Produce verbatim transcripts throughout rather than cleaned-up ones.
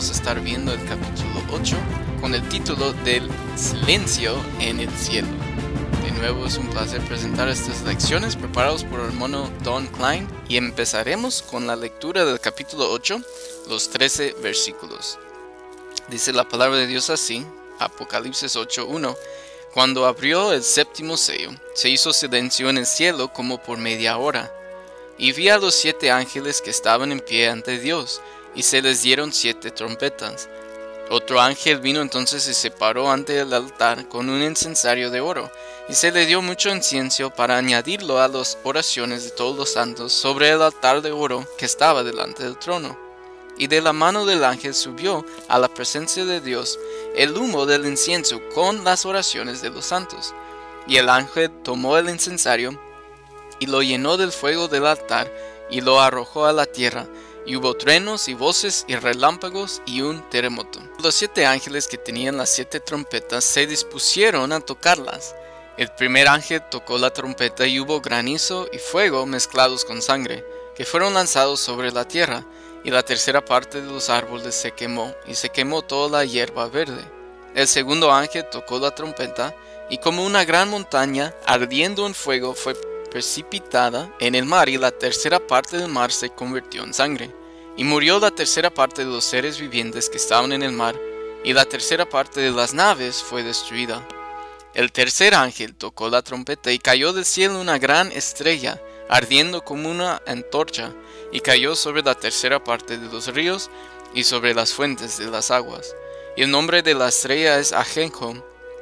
vamos a estar viendo el capítulo ocho con el título del Silencio en el Cielo. De nuevo es un placer presentar estas lecciones preparados por el hermano Don Klein y empezaremos con la lectura del capítulo ocho, los trece versículos. Dice la palabra de Dios así, Apocalipsis ocho uno. Cuando abrió el séptimo sello, se hizo silencio en el cielo como por media hora. Y vi a los siete ángeles que estaban en pie ante Dios, y se les dieron siete trompetas. Otro ángel vino entonces y se paró ante el altar con un incensario de oro, y se le dio mucho incienso para añadirlo a las oraciones de todos los santos sobre el altar de oro que estaba delante del trono. Y de la mano del ángel subió a la presencia de Dios el humo del incienso con las oraciones de los santos. Y el ángel tomó el incensario y lo llenó del fuego del altar y lo arrojó a la tierra, y hubo truenos y voces y relámpagos y un terremoto. Los siete ángeles que tenían las siete trompetas se dispusieron a tocarlas. El primer ángel tocó la trompeta y hubo granizo y fuego mezclados con sangre, que fueron lanzados sobre la tierra, y la tercera parte de los árboles se quemó, y se quemó toda la hierba verde. El segundo ángel tocó la trompeta, y como una gran montaña ardiendo en fuego fue precipitada en el mar, y la tercera parte del mar se convirtió en sangre. Y murió la tercera parte de los seres vivientes que estaban en el mar, y la tercera parte de las naves fue destruida. El tercer ángel tocó la trompeta, y cayó del cielo una gran estrella, ardiendo como una antorcha, y cayó sobre la tercera parte de los ríos, y sobre las fuentes de las aguas. Y el nombre de la estrella es Ajenjo,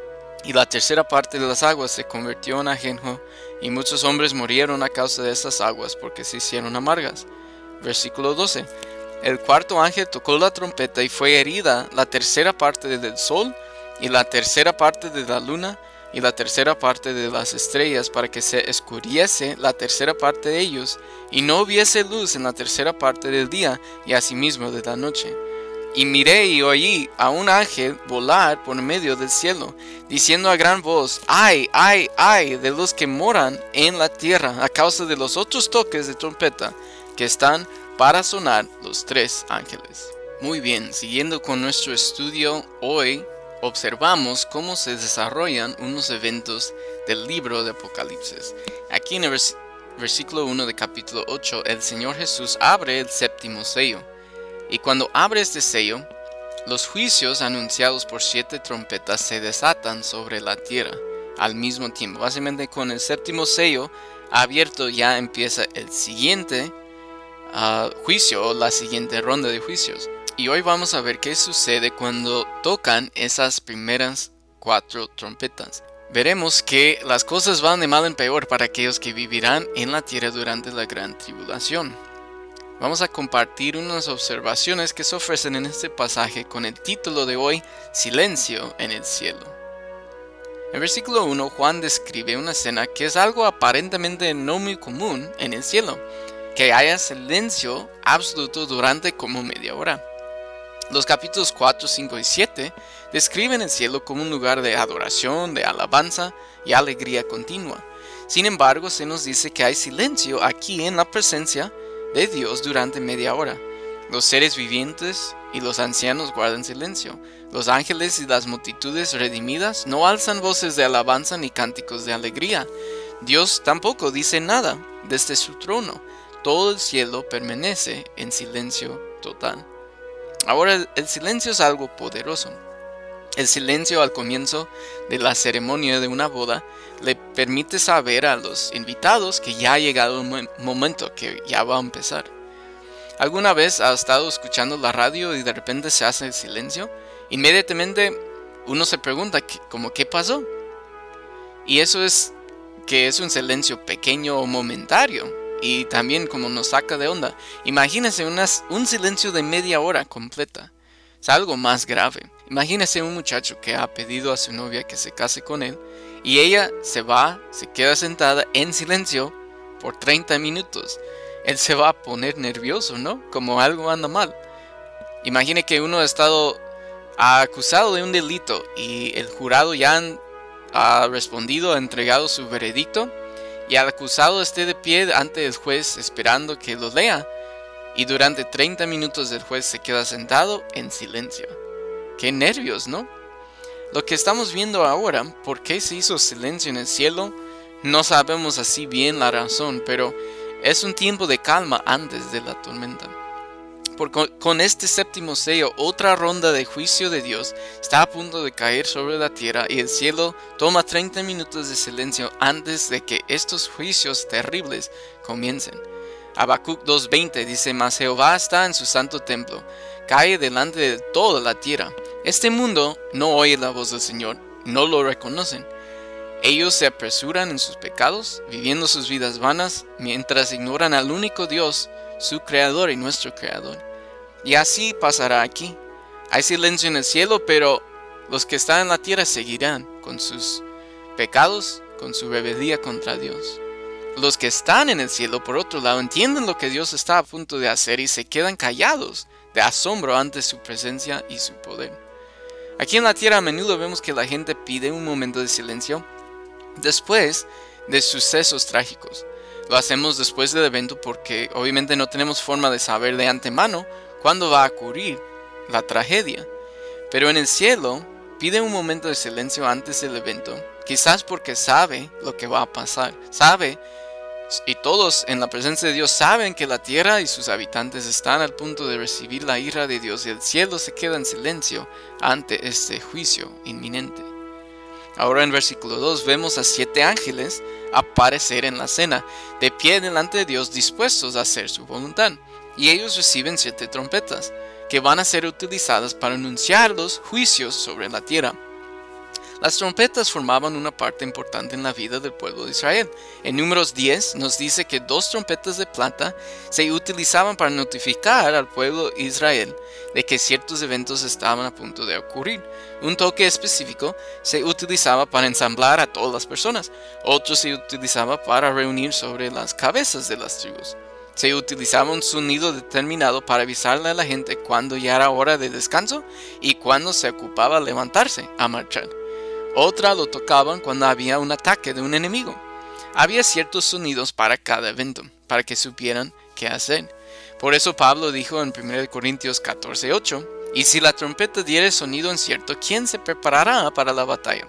y la tercera parte de las aguas se convirtió en ajenjo, y muchos hombres murieron a causa de estas aguas, porque se hicieron amargas. Versículo doce. El cuarto ángel tocó la trompeta, y fue herida la tercera parte del sol, y la tercera parte de la luna, y la tercera parte de las estrellas, para que se oscureciese la tercera parte de ellos, y no hubiese luz en la tercera parte del día, y asimismo de la noche. Y miré y oí a un ángel volar por medio del cielo, diciendo a gran voz: ¡Ay, ay, ay de los que moran en la tierra, a causa de los otros toques de trompeta que están para sonar los tres ángeles! Muy bien, siguiendo con nuestro estudio, hoy observamos cómo se desarrollan unos eventos del libro de Apocalipsis. Aquí en el vers- versículo uno de capítulo ocho, el Señor Jesús abre el séptimo sello. Y cuando abre este sello, los juicios anunciados por siete trompetas se desatan sobre la tierra al mismo tiempo. Básicamente con el séptimo sello abierto ya empieza el siguiente uh, juicio o la siguiente ronda de juicios. Y hoy vamos a ver qué sucede cuando tocan esas primeras cuatro trompetas. Veremos que las cosas van de mal en peor para aquellos que vivirán en la tierra durante la gran tribulación. Vamos a compartir unas observaciones que se ofrecen en este pasaje con el título de hoy, Silencio en el Cielo. En versículo uno, Juan describe una escena que es algo aparentemente no muy común en el cielo, que haya silencio absoluto durante como media hora. Los capítulos cuatro, cinco y siete describen el cielo como un lugar de adoración, de alabanza y alegría continua. Sin embargo, se nos dice que hay silencio aquí en la presencia de Dios durante media hora. Los seres vivientes y los ancianos guardan silencio. Los ángeles y las multitudes redimidas no alzan voces de alabanza ni cánticos de alegría. Dios tampoco dice nada desde su trono. Todo el cielo permanece en silencio total. Ahora, el silencio es algo poderoso. El silencio al comienzo de la ceremonia de una boda le permite saber a los invitados que ya ha llegado el momento, que ya va a empezar. ¿Alguna vez has estado escuchando la radio y de repente se hace el silencio? Inmediatamente uno se pregunta, ¿cómo qué pasó? Y eso es que es un silencio pequeño o momentario, y también como nos saca de onda. Imagínense unas, un silencio de media hora completa. Es algo más grave. Imagínese un muchacho que ha pedido a su novia que se case con él, y ella se va, se queda sentada en silencio por treinta minutos. Él se va a poner nervioso, ¿no? Como algo anda mal. Imagine que uno ha estado acusado de un delito y el jurado ya han, ha respondido, ha entregado su veredicto, y el acusado esté de pie ante el juez esperando que lo lea. y durante treinta minutos el juez se queda sentado en silencio. ¡Qué nervios!, ¿no? Lo que estamos viendo ahora, ¿por qué se hizo silencio en el cielo? No sabemos así bien la razón, pero es un tiempo de calma antes de la tormenta. Porque con este séptimo sello, otra ronda de juicio de Dios está a punto de caer sobre la tierra y el cielo toma treinta minutos de silencio antes de que estos juicios terribles comiencen. Habacuc dos veinte dice: Mas Jehová está en su santo templo, cae delante de toda la tierra. Este mundo no oye la voz del Señor, no lo reconocen. Ellos se apresuran en sus pecados, viviendo sus vidas vanas, mientras ignoran al único Dios, su Creador y nuestro Creador. Y así pasará aquí. Hay silencio en el cielo, pero los que están en la tierra seguirán con sus pecados, con su rebeldía contra Dios. Los que están en el cielo, por otro lado, entienden lo que Dios está a punto de hacer y se quedan callados de asombro ante su presencia y su poder. Aquí en la tierra a menudo vemos que la gente pide un momento de silencio después de sucesos trágicos. Lo hacemos después del evento porque obviamente no tenemos forma de saber de antemano cuándo va a ocurrir la tragedia. Pero en el cielo pide un momento de silencio antes del evento, quizás porque sabe lo que va a pasar. Sabe, y todos en la presencia de Dios saben que la tierra y sus habitantes están al punto de recibir la ira de Dios y el cielo se queda en silencio ante este juicio inminente. Ahora en versículo dos vemos a siete ángeles aparecer en la cena, de pie delante de Dios, dispuestos a hacer su voluntad. Y ellos reciben siete trompetas, que van a ser utilizadas para anunciar los juicios sobre la tierra. Las trompetas formaban una parte importante en la vida del pueblo de Israel. En Números diez nos dice que dos trompetas de plata se utilizaban para notificar al pueblo de Israel de que ciertos eventos estaban a punto de ocurrir. Un toque específico se utilizaba para ensamblar a todas las personas. Otro se utilizaba para reunir sobre las cabezas de las tribus. Se utilizaba un sonido determinado para avisarle a la gente cuando ya era hora de descanso y cuando se ocupaba levantarse a marchar. Otra lo tocaban cuando había un ataque de un enemigo. Había ciertos sonidos para cada evento, para que supieran qué hacer. Por eso Pablo dijo en primera de Corintios catorce ocho, y si la trompeta diere sonido incierto, ¿quién se preparará para la batalla?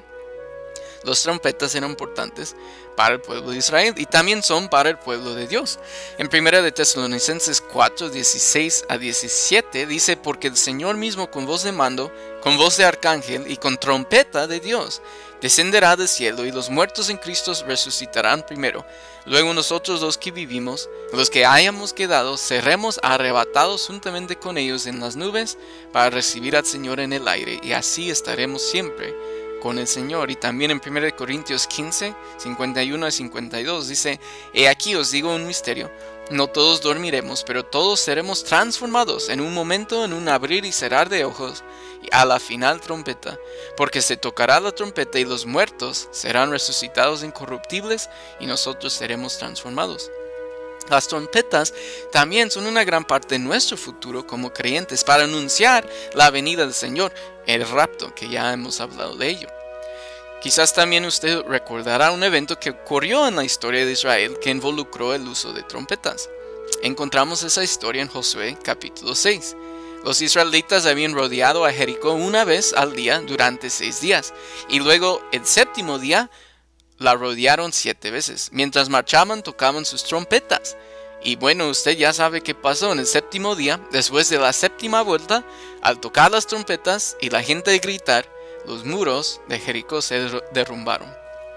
Los trompetas eran importantes para el pueblo de Israel y también son para el pueblo de Dios. En primera de Tesalonicenses cuatro, dieciséis a diecisiete dice: porque el Señor mismo con voz de mando, con voz de arcángel y con trompeta de Dios, descenderá del cielo y los muertos en Cristo resucitarán primero. Luego nosotros los que vivimos, los que hayamos quedado, seremos arrebatados juntamente con ellos en las nubes para recibir al Señor en el aire, y así estaremos siempre con el Señor. Y también en primera de Corintios quince, cincuenta y uno a cincuenta y dos dice: he aquí os digo un misterio, no todos dormiremos, pero todos seremos transformados en un momento, en un abrir y cerrar de ojos, y a la final trompeta, porque se tocará la trompeta y los muertos serán resucitados incorruptibles y nosotros seremos transformados. Las trompetas también son una gran parte de nuestro futuro como creyentes para anunciar la venida del Señor, el rapto, que ya hemos hablado de ello. Quizás también usted recordará un evento que ocurrió en la historia de Israel que involucró el uso de trompetas. Encontramos esa historia en Josué capítulo seis. Los israelitas habían rodeado a Jericó una vez al día durante seis días, y luego el séptimo día la rodearon siete veces. Mientras marchaban tocaban sus trompetas. Y bueno, usted ya sabe qué pasó en el séptimo día. Después de la séptima vuelta, al tocar las trompetas y la gente gritar, los muros de Jericó se derrumbaron.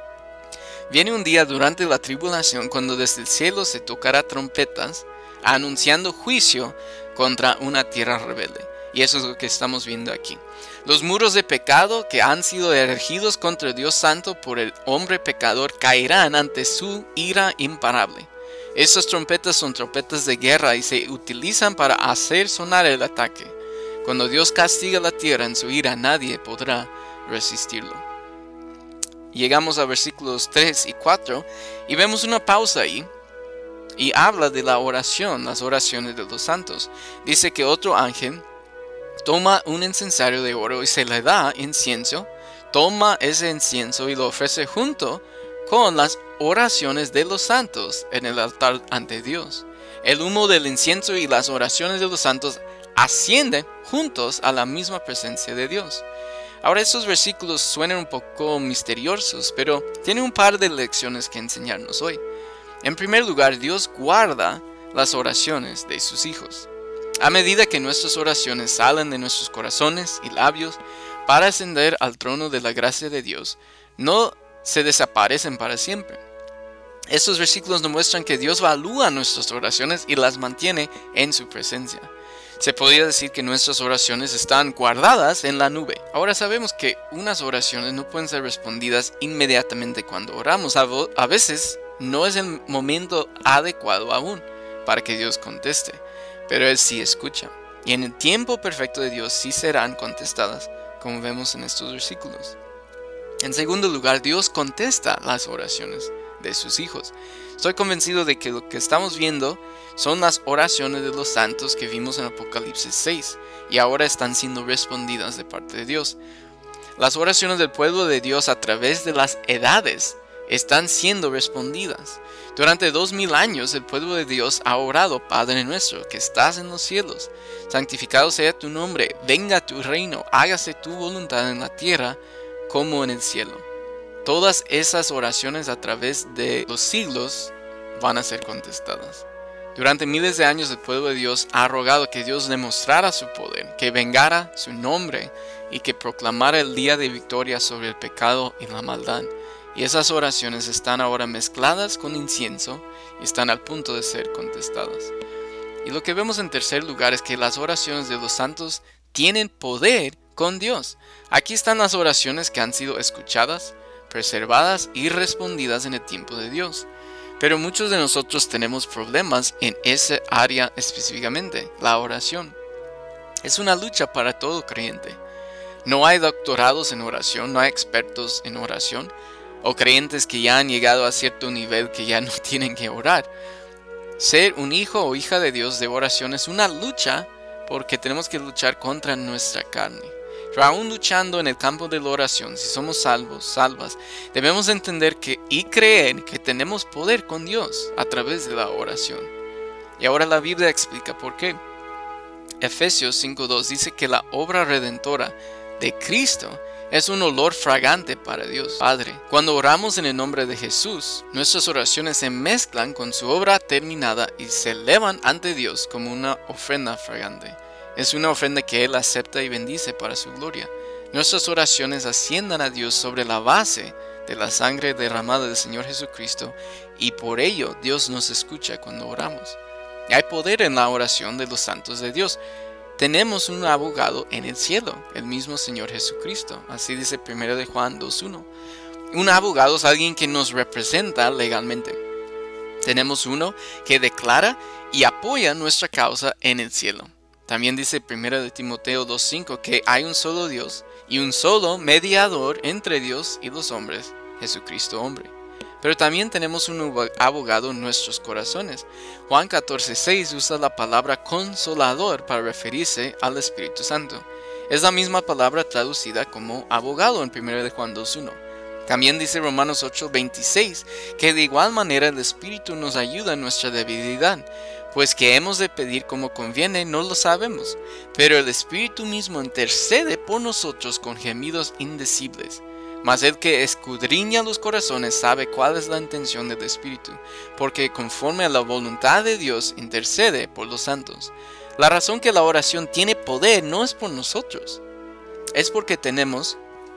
Viene un día durante la tribulación cuando desde el cielo se tocará trompetas, anunciando juicio contra una tierra rebelde. Y eso es lo que estamos viendo aquí. Los muros de pecado que han sido erigidos contra el Dios Santo por el hombre pecador caerán ante su ira imparable. Estas trompetas son trompetas de guerra y se utilizan para hacer sonar el ataque. Cuando Dios castiga la tierra en su ira, nadie podrá resistirlo. Llegamos a versículos tres y cuatro y vemos una pausa ahí. Y habla de la oración, las oraciones de los santos. Dice que otro ángel toma un incensario de oro y se le da incienso. Toma ese incienso y lo ofrece junto con las oraciones de los santos en el altar ante Dios. El humo del incienso y las oraciones de los santos ascienden juntos a la misma presencia de Dios. Ahora, estos versículos suenan un poco misteriosos, pero tienen un par de lecciones que enseñarnos hoy. En primer lugar, Dios guarda las oraciones de sus hijos. A medida que nuestras oraciones salen de nuestros corazones y labios para ascender al trono de la gracia de Dios, no se desaparecen para siempre. Estos versículos nos muestran que Dios valúa nuestras oraciones y las mantiene en su presencia. Se podría decir que nuestras oraciones están guardadas en la nube. Ahora sabemos que unas oraciones no pueden ser respondidas inmediatamente cuando oramos. A veces no es el momento adecuado aún para que Dios conteste, pero Él sí escucha. Y en el tiempo perfecto de Dios sí serán contestadas, como vemos en estos versículos. En segundo lugar, Dios contesta las oraciones de sus hijos. Estoy convencido de que lo que estamos viendo son las oraciones de los santos que vimos en Apocalipsis seis y ahora están siendo respondidas de parte de Dios. Las oraciones del pueblo de Dios a través de las edades están siendo respondidas. Durante dos mil años el pueblo de Dios ha orado: Padre nuestro que estás en los cielos, santificado sea tu nombre, venga tu reino, hágase tu voluntad en la tierra como en el cielo. Todas esas oraciones a través de los siglos van a ser contestadas. Durante miles de años el pueblo de Dios ha rogado que Dios demostrara su poder, que vengara su nombre y que proclamara el día de victoria sobre el pecado y la maldad. Y esas oraciones están ahora mezcladas con incienso y están al punto de ser contestadas. Y lo que vemos en tercer lugar es que las oraciones de los santos tienen poder con Dios. Aquí están las oraciones que han sido escuchadas, preservadas y respondidas en el tiempo de Dios. Pero muchos de nosotros tenemos problemas en esa área específicamente, la oración. Es una lucha para todo creyente. No hay doctorados en oración, no hay expertos en oración, o creyentes que ya han llegado a cierto nivel que ya no tienen que orar. Ser un hijo o hija de Dios de oración es una lucha porque tenemos que luchar contra nuestra carne. Pero aún luchando en el campo de la oración, si somos salvos, salvas, debemos entender que y creer que tenemos poder con Dios a través de la oración. Y ahora la Biblia explica por qué. Efesios cinco dos dice que la obra redentora de Cristo es un olor fragante para Dios Padre. Cuando oramos en el nombre de Jesús, nuestras oraciones se mezclan con su obra terminada y se elevan ante Dios como una ofrenda fragante. Es una ofrenda que Él acepta y bendice para su gloria. Nuestras oraciones asciendan a Dios sobre la base de la sangre derramada del Señor Jesucristo y por ello Dios nos escucha cuando oramos. Y hay poder en la oración de los santos de Dios. Tenemos un abogado en el cielo, el mismo Señor Jesucristo. Así dice primero de Juan dos uno. Un abogado es alguien que nos representa legalmente. Tenemos uno que declara y apoya nuestra causa en el cielo. También dice primero de Timoteo dos cinco que hay un solo Dios y un solo mediador entre Dios y los hombres, Jesucristo hombre. Pero también tenemos un abogado en nuestros corazones. Juan catorce seis usa la palabra consolador para referirse al Espíritu Santo. Es la misma palabra traducida como abogado en primero de Juan dos uno. También dice Romanos ocho veintiséis que de igual manera el Espíritu nos ayuda en nuestra debilidad, pues que hemos de pedir como conviene no lo sabemos, pero el Espíritu mismo intercede por nosotros con gemidos indecibles. Mas el que escudriña los corazones sabe cuál es la intención del Espíritu, porque conforme a la voluntad de Dios intercede por los santos. La razón que la oración tiene poder no es por nosotros, es porque tenemos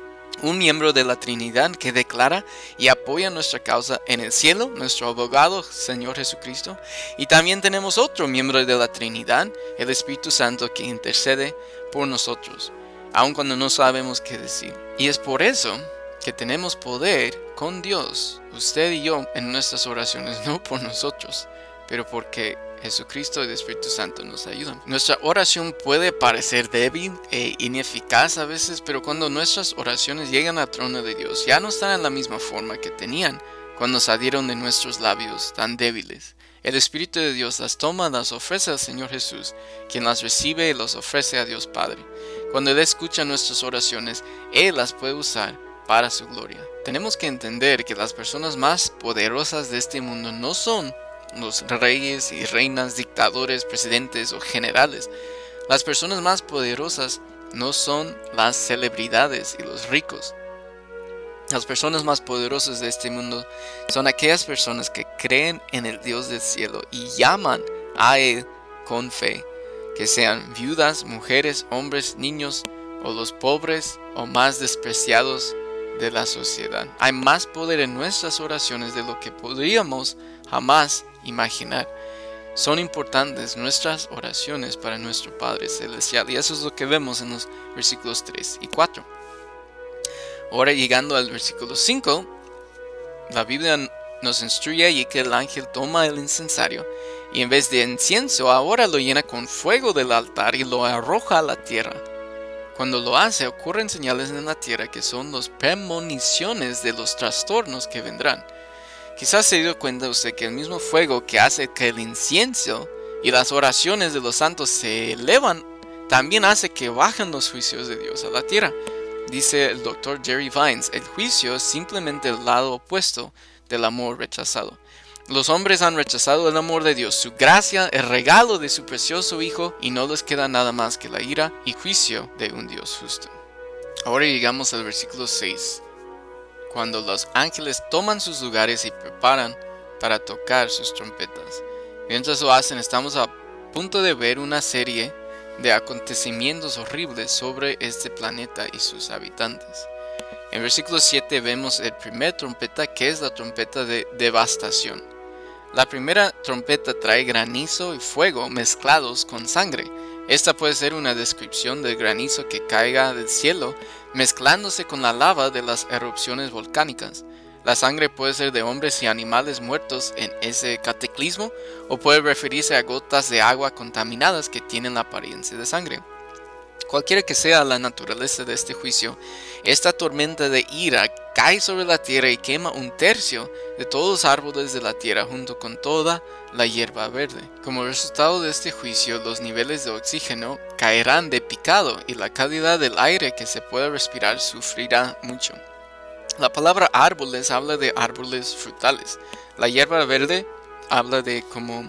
un miembro de la Trinidad que declara y apoya nuestra causa en el cielo, nuestro abogado, Señor Jesucristo. Y también tenemos otro miembro de la Trinidad, el Espíritu Santo, que intercede por nosotros, aun cuando no sabemos qué decir. Y es por eso que tenemos poder con Dios, usted y yo, en nuestras oraciones, no por nosotros, pero porque Jesucristo y el Espíritu Santo nos ayudan. Nuestra oración puede parecer débil e ineficaz a veces, pero cuando nuestras oraciones llegan al trono de Dios, ya no están en la misma forma que tenían cuando salieron de nuestros labios tan débiles. El Espíritu de Dios las toma, las ofrece al Señor Jesús, quien las recibe y las ofrece a Dios Padre. Cuando Él escucha nuestras oraciones, Él las puede usar para su gloria. Tenemos que entender que las personas más poderosas de este mundo no son los reyes y reinas, dictadores, presidentes o generales. Las personas más poderosas no son las celebridades y los ricos. Las personas más poderosas de este mundo son aquellas personas que creen en el Dios del cielo y llaman a Él con fe, que sean viudas, mujeres, hombres, niños o los pobres o más despreciados de la sociedad. Hay más poder en nuestras oraciones de lo que podríamos jamás imaginar. Son importantes nuestras oraciones para nuestro Padre Celestial, y eso es lo que vemos en los versículos tres y cuatro. Ahora, llegando al versículo cinco, la Biblia nos instruye allí que el ángel toma el incensario y en vez de incienso ahora lo llena con fuego del altar y lo arroja a la tierra. Cuando lo hace, ocurren señales en la tierra que son las premoniciones de los trastornos que vendrán. Quizás se dio cuenta usted que el mismo fuego que hace que el incienso y las oraciones de los santos se elevan, también hace que bajen los juicios de Dios a la tierra. Dice el doctor Jerry Vines, el juicio es simplemente el lado opuesto del amor rechazado. Los hombres han rechazado el amor de Dios, su gracia, el regalo de su precioso Hijo, y no les queda nada más que la ira y juicio de un Dios justo. Ahora llegamos al versículo seis, cuando los ángeles toman sus lugares y preparan para tocar sus trompetas. Mientras lo hacen, estamos a punto de ver una serie de acontecimientos horribles sobre este planeta y sus habitantes. En versículo siete vemos el primer trompeta, que es la trompeta de devastación. La primera trompeta trae granizo y fuego mezclados con sangre. Esta puede ser una descripción del granizo que caiga del cielo, mezclándose con la lava de las erupciones volcánicas. La sangre puede ser de hombres y animales muertos en ese cataclismo, o puede referirse a gotas de agua contaminadas que tienen la apariencia de sangre. Cualquiera que sea la naturaleza de este juicio, esta tormenta de ira cae sobre la tierra y quema un tercio de todos los árboles de la tierra junto con toda la hierba verde. Como resultado de este juicio, los niveles de oxígeno caerán de picado y la calidad del aire que se puede respirar sufrirá mucho. La palabra árboles habla de árboles frutales. La hierba verde habla de como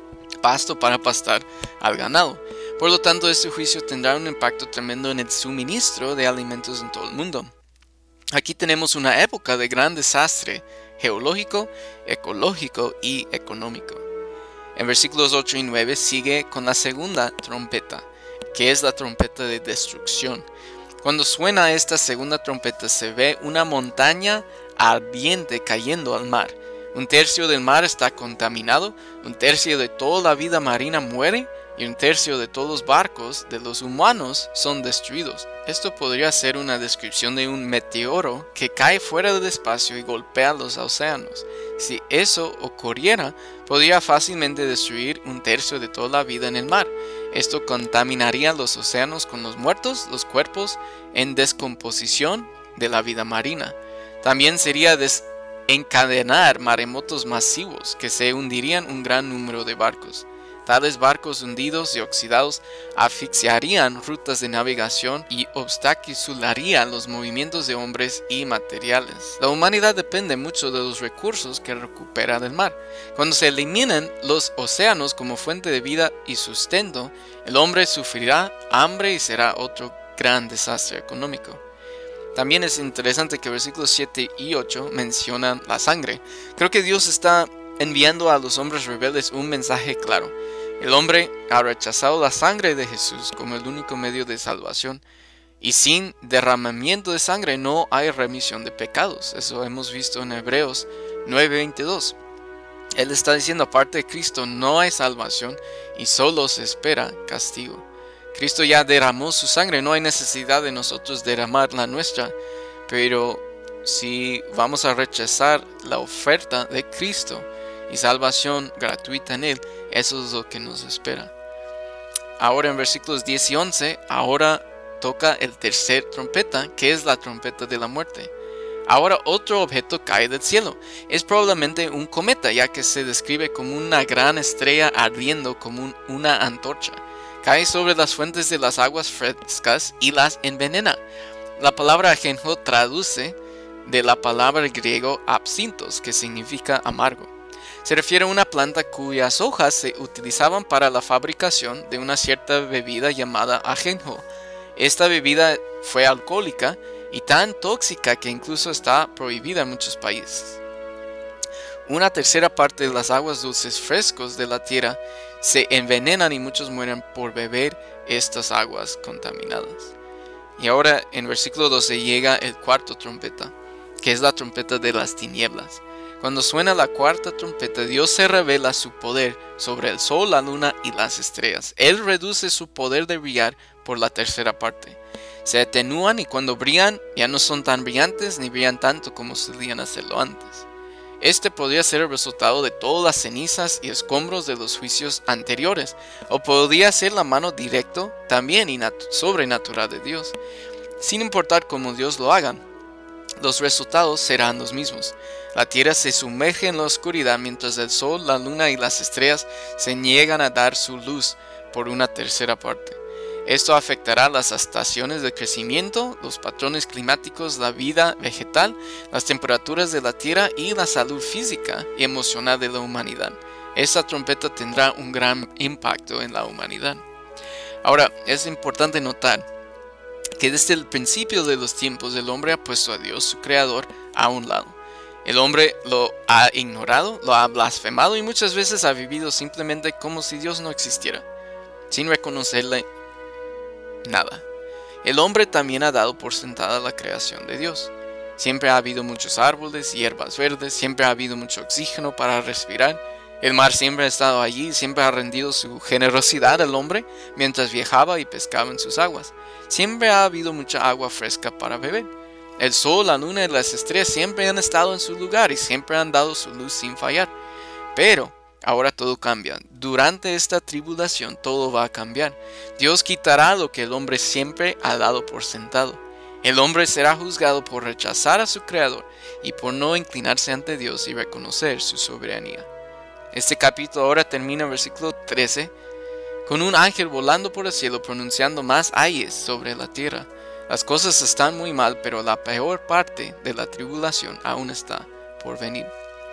pasto para pastar al ganado. Por lo tanto, este juicio tendrá un impacto tremendo en el suministro de alimentos en todo el mundo. Aquí tenemos una época de gran desastre geológico, ecológico y económico. En versículos ocho y nueve sigue con la segunda trompeta, que es la trompeta de destrucción. Cuando suena esta segunda trompeta, se ve una montaña ardiente cayendo al mar. Un tercio del mar está contaminado, un tercio de toda la vida marina muere, y un tercio de todos los barcos de los humanos son destruidos. Esto podría ser una descripción de un meteoro que cae fuera del espacio y golpea los océanos. Si eso ocurriera, podría fácilmente destruir un tercio de toda la vida en el mar. Esto contaminaría los océanos con los muertos, los cuerpos en descomposición de la vida marina. También sería desencadenar maremotos masivos que se hundirían un gran número de barcos. Tales barcos hundidos y oxidados asfixiarían rutas de navegación y obstaculizarían los movimientos de hombres y materiales. La humanidad depende mucho de los recursos que recupera del mar. Cuando se eliminen los océanos como fuente de vida y sustento, el hombre sufrirá hambre y será otro gran desastre económico. También es interesante que versículos siete y ocho mencionan la sangre. Creo que Dios está enviando a los hombres rebeldes un mensaje claro. El hombre ha rechazado la sangre de Jesús como el único medio de salvación, y sin derramamiento de sangre no hay remisión de pecados. Eso hemos visto en Hebreos nueve veintidós. Él está diciendo, aparte de Cristo no hay salvación y solo se espera castigo. Cristo ya derramó su sangre, no hay necesidad de nosotros derramar la nuestra, pero si vamos a rechazar la oferta de Cristo y salvación gratuita en Él, eso es lo que nos espera. Ahora en versículos diez y once, ahora toca el tercer trompeta, que es la trompeta de la muerte. Ahora otro objeto cae del cielo. Es probablemente un cometa, ya que se describe como una gran estrella ardiendo como un, una antorcha. Cae sobre las fuentes de las aguas frescas y las envenena. La palabra ajenjo traduce de la palabra griego absintos, que significa amargo. Se refiere a una planta cuyas hojas se utilizaban para la fabricación de una cierta bebida llamada ajenjo. Esta bebida fue alcohólica y tan tóxica que incluso está prohibida en muchos países. Una tercera parte de las aguas dulces frescos de la tierra se envenenan y muchos mueren por beber estas aguas contaminadas. Y ahora en versículo doce llega el cuarto trompeta, que es la trompeta de las tinieblas. Cuando suena la cuarta trompeta, Dios se revela su poder sobre el sol, la luna y las estrellas. Él reduce su poder de brillar por la tercera parte. Se atenúan y cuando brillan ya no son tan brillantes ni brillan tanto como solían hacerlo antes. Este podría ser el resultado de todas las cenizas y escombros de los juicios anteriores, o podría ser la mano directa también y sobrenatural de Dios. Sin importar cómo Dios lo haga, los resultados serán los mismos. La tierra se sumerge en la oscuridad mientras el sol, la luna y las estrellas se niegan a dar su luz por una tercera parte. Esto afectará las estaciones de crecimiento, los patrones climáticos, la vida vegetal, las temperaturas de la tierra y la salud física y emocional de la humanidad. Esta trompeta tendrá un gran impacto en la humanidad. Ahora, es importante notar que desde el principio de los tiempos el hombre ha puesto a Dios, su creador, a un lado. El hombre lo ha ignorado, lo ha blasfemado y muchas veces ha vivido simplemente como si Dios no existiera, sin reconocerle nada. El hombre también ha dado por sentada la creación de Dios. Siempre ha habido muchos árboles y hierbas verdes, siempre ha habido mucho oxígeno para respirar. El mar siempre ha estado allí, siempre ha rendido su generosidad al hombre mientras viajaba y pescaba en sus aguas. Siempre ha habido mucha agua fresca para beber. El sol, la luna y las estrellas siempre han estado en su lugar y siempre han dado su luz sin fallar. Pero ahora todo cambia. Durante esta tribulación todo va a cambiar. Dios quitará lo que el hombre siempre ha dado por sentado. El hombre será juzgado por rechazar a su creador y por no inclinarse ante Dios y reconocer su soberanía. Este capítulo ahora termina en versículo trece con un ángel volando por el cielo pronunciando más ayes sobre la tierra. Las cosas están muy mal, pero la peor parte de la tribulación aún está por venir.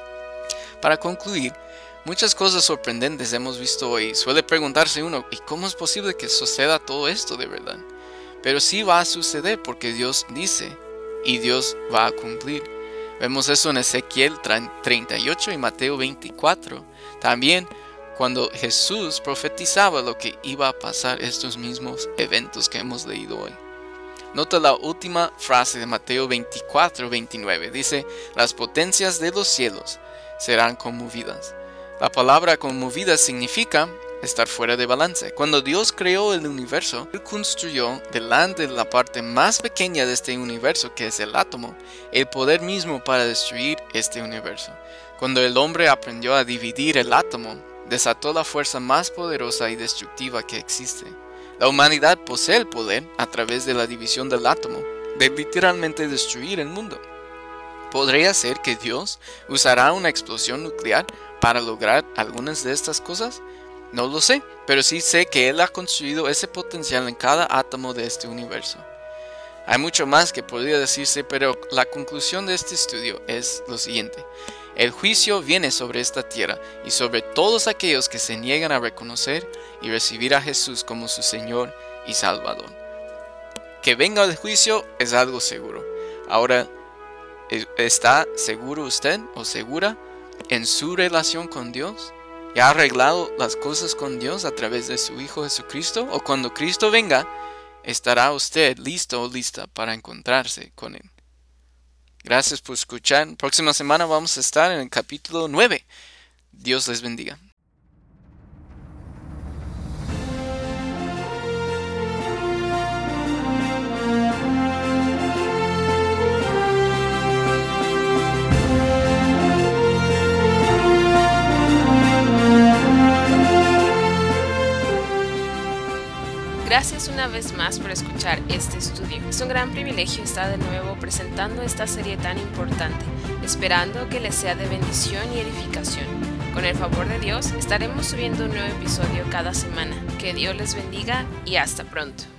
Para concluir, muchas cosas sorprendentes hemos visto hoy. Suele preguntarse uno, ¿y cómo es posible que suceda todo esto de verdad? Pero sí va a suceder porque Dios dice y Dios va a cumplir. Vemos eso en Ezequiel treinta y ocho y Mateo veinticuatro. También cuando Jesús profetizaba lo que iba a pasar, estos mismos eventos que hemos leído hoy. Nota la última frase de Mateo veinticuatro veintinueve. Dice, las potencias de los cielos serán conmovidas. La palabra conmovida significa estar fuera de balance. Cuando Dios creó el universo, Él construyó delante de la parte más pequeña de este universo, que es el átomo, el poder mismo para destruir este universo. Cuando el hombre aprendió a dividir el átomo, desató la fuerza más poderosa y destructiva que existe. La humanidad posee el poder, a través de la división del átomo, de literalmente destruir el mundo. ¿Podría ser que Dios usará una explosión nuclear para lograr algunas de estas cosas? No lo sé, pero sí sé que Él ha construido ese potencial en cada átomo de este universo. Hay mucho más que podría decirse, pero la conclusión de este estudio es lo siguiente. El juicio viene sobre esta tierra y sobre todos aquellos que se niegan a reconocer y recibir a Jesús como su Señor y Salvador. Que venga el juicio es algo seguro. Ahora, ¿está seguro usted o segura en su relación con Dios? ¿Ya ha arreglado las cosas con Dios a través de su Hijo Jesucristo? ¿O cuando Cristo venga, estará usted listo o lista para encontrarse con Él? Gracias por escuchar. Próxima semana vamos a estar en el capítulo nueve. Dios les bendiga. Gracias una vez más por escuchar este estudio. Es un gran privilegio estar de nuevo presentando esta serie tan importante, esperando que les sea de bendición y edificación. Con el favor de Dios, estaremos subiendo un nuevo episodio cada semana. Que Dios les bendiga y hasta pronto.